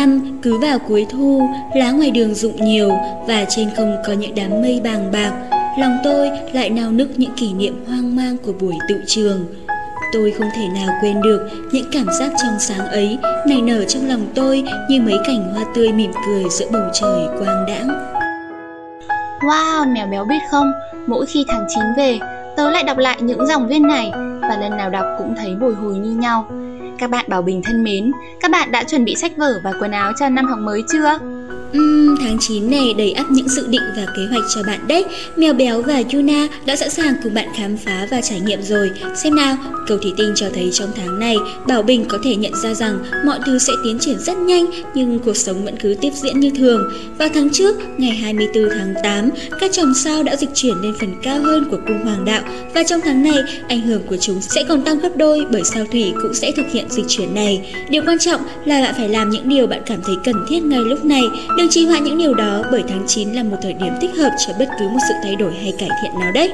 năm cứ vào cuối thu, lá ngoài đường rụng nhiều và trên không có những đám mây bàng bạc. Lòng tôi lại nao nức những kỷ niệm hoang mang của buổi tựu trường. Tôi không thể nào quên được những cảm giác trong sáng ấy nảy nở trong lòng tôi như mấy cành hoa tươi mỉm cười giữa bầu trời quang đãng. Wow, Mèo Béo biết không, mỗi khi tháng 9 về, tớ lại đọc lại những dòng viết này và lần nào đọc cũng thấy bồi hồi như nhau. Các bạn Bảo Bình thân mến, các bạn đã chuẩn bị sách vở và quần áo cho năm học mới chưa? Tháng 9 này đầy ắp những dự định và kế hoạch cho bạn đấy. Mèo Béo và Yuna đã sẵn sàng cùng bạn khám phá và trải nghiệm rồi. Xem nào, cầu thủy tinh cho thấy trong tháng này, Bảo Bình có thể nhận ra rằng mọi thứ sẽ tiến triển rất nhanh, nhưng cuộc sống vẫn cứ tiếp diễn như thường. Vào tháng trước, ngày 24 tháng 8, các chòm sao đã dịch chuyển lên phần cao hơn của cung hoàng đạo, và trong tháng này, ảnh hưởng của chúng sẽ còn tăng gấp đôi bởi sao thủy cũng sẽ thực hiện dịch chuyển này. Điều quan trọng là bạn phải làm những điều bạn cảm thấy cần thiết ngay lúc này. Đừng trì hoãn những điều đó bởi tháng 9 là một thời điểm thích hợp cho bất cứ một sự thay đổi hay cải thiện nào đấy.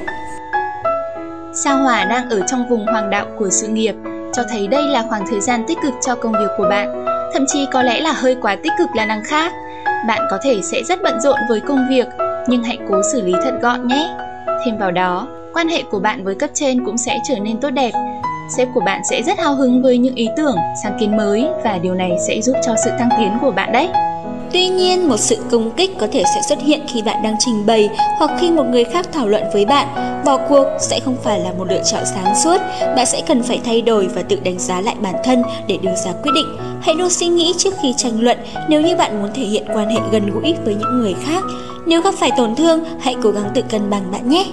Sao Hỏa đang ở trong vùng hoàng đạo của sự nghiệp, cho thấy đây là khoảng thời gian tích cực cho công việc của bạn. Thậm chí có lẽ là hơi quá tích cực là đằng khác. Bạn có thể sẽ rất bận rộn với công việc, nhưng hãy cố xử lý thật gọn nhé. Thêm vào đó, quan hệ của bạn với cấp trên cũng sẽ trở nên tốt đẹp. Sếp của bạn sẽ rất hào hứng với những ý tưởng, sáng kiến mới và điều này sẽ giúp cho sự thăng tiến của bạn đấy. Tuy nhiên, một sự công kích có thể sẽ xuất hiện khi bạn đang trình bày hoặc khi một người khác thảo luận với bạn. Bỏ cuộc sẽ không phải là một lựa chọn sáng suốt. Bạn sẽ cần phải thay đổi và tự đánh giá lại bản thân để đưa ra quyết định. Hãy luôn suy nghĩ trước khi tranh luận nếu như bạn muốn thể hiện quan hệ gần gũi với những người khác. Nếu gặp phải tổn thương, hãy cố gắng tự cân bằng bạn nhé.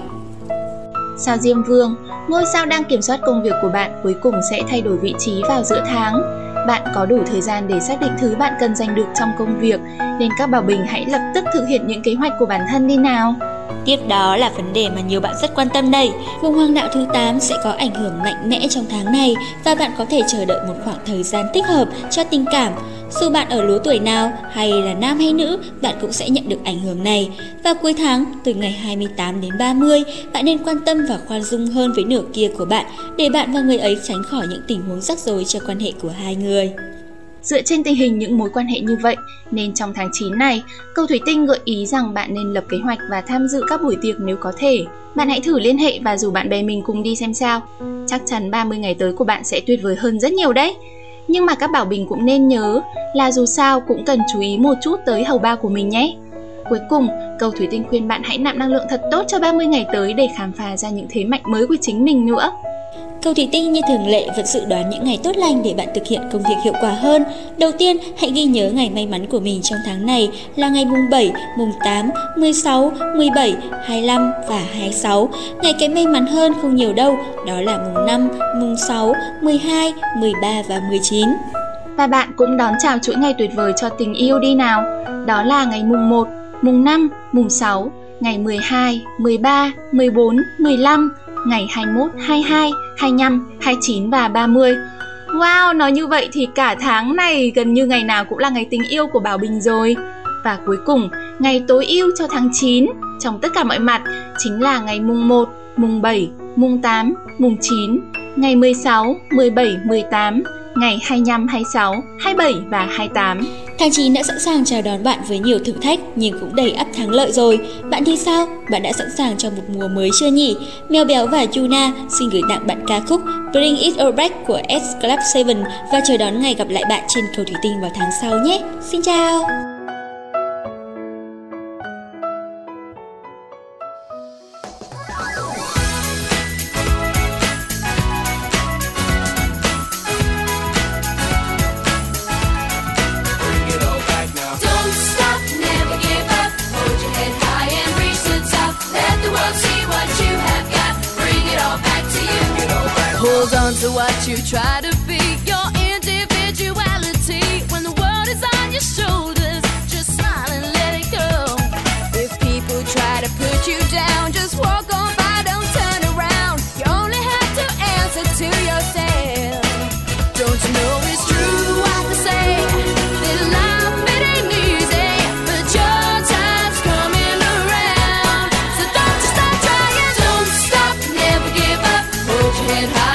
Sao Diêm Vương, ngôi sao đang kiểm soát công việc của bạn cuối cùng sẽ thay đổi vị trí vào giữa tháng. Bạn có đủ thời gian để xác định thứ bạn cần giành được trong công việc, nên các Bảo Bình hãy lập tức thực hiện những kế hoạch của bản thân đi nào. Tiếp đó là vấn đề mà nhiều bạn rất quan tâm đây. Vùng hoàng đạo thứ 8 sẽ có ảnh hưởng mạnh mẽ trong tháng này và bạn có thể chờ đợi một khoảng thời gian thích hợp cho tình cảm. Dù bạn ở lứa tuổi nào hay là nam hay nữ, bạn cũng sẽ nhận được ảnh hưởng này. Vào cuối tháng, từ ngày 28 đến 30, bạn nên quan tâm và khoan dung hơn với nửa kia của bạn để bạn và người ấy tránh khỏi những tình huống rắc rối cho quan hệ của hai người. Dựa trên tình hình những mối quan hệ như vậy, nên trong tháng 9 này, Cầu Thủy Tinh gợi ý rằng bạn nên lập kế hoạch và tham dự các buổi tiệc nếu có thể. Bạn hãy thử liên hệ và rủ bạn bè mình cùng đi xem sao. Chắc chắn 30 ngày tới của bạn sẽ tuyệt vời hơn rất nhiều đấy. Nhưng mà các Bảo Bình cũng nên nhớ là dù sao cũng cần chú ý một chút tới hầu bao của mình nhé. Cuối cùng, Cầu Thủy Tinh khuyên bạn hãy nạp năng lượng thật tốt cho 30 ngày tới để khám phá ra những thế mạnh mới của chính mình nữa. Cầu Thủy Tinh như thường lệ vẫn dự đoán những ngày tốt lành để bạn thực hiện công việc hiệu quả hơn. Đầu tiên, hãy ghi nhớ ngày may mắn của mình trong tháng này là ngày mùng 7, mùng 8, 16, 17, 25 và 26. Ngày kém may mắn hơn không nhiều đâu, đó là mùng 5, mùng 6, 12, 13 và 19. Và bạn cũng đón chào chuỗi ngày tuyệt vời cho tình yêu đi nào. Đó là ngày mùng 1, mùng 5, mùng 6, ngày 12, 13, 14, 15, ngày 21, 22, 25, 29 và 30. Wow, nói như vậy thì cả tháng này gần như ngày nào cũng là ngày tình yêu của Bảo Bình rồi. Và cuối cùng, ngày tối ưu cho tháng 9 trong tất cả mọi mặt chính là ngày mùng 1, mùng 7, mùng 8, mùng 9, ngày 16, 17, 18, ngày 25, 26, 27 và 28. Tháng 9 đã sẵn sàng chào đón bạn với nhiều thử thách nhưng cũng đầy ắp thắng lợi rồi. Bạn thì sao? Bạn đã sẵn sàng cho một mùa mới chưa nhỉ? Mèo Béo và Yuna xin gửi tặng bạn ca khúc Bring It All Back của S Club 7 và chờ đón ngày gặp lại bạn trên Cầu Thủy Tinh vào tháng sau nhé. Xin chào! Hold on to what you try to be, your individuality. When the world is on your shoulders, just smile and let it go. If people try to put you down, just walk on by, don't turn around. You only have to answer to yourself. Don't you know it's true what they say, that life it ain't easy, but your time's coming around. So don't you stop trying, don't stop, never give up. Hold your head high.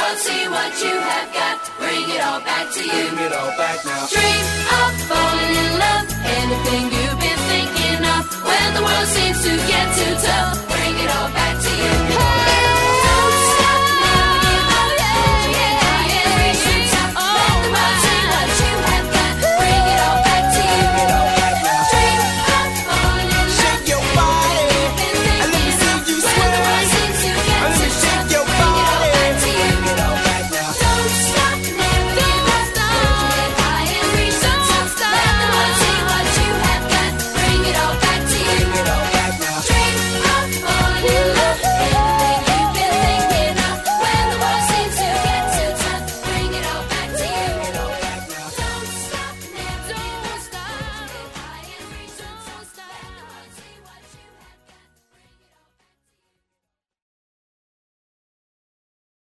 world see what you have got. Bring it all back to you. Bring it all back now. Dream of falling in love. Anything you've been thinking of. When the world seems to get too tough, bring it all back to you. Hey!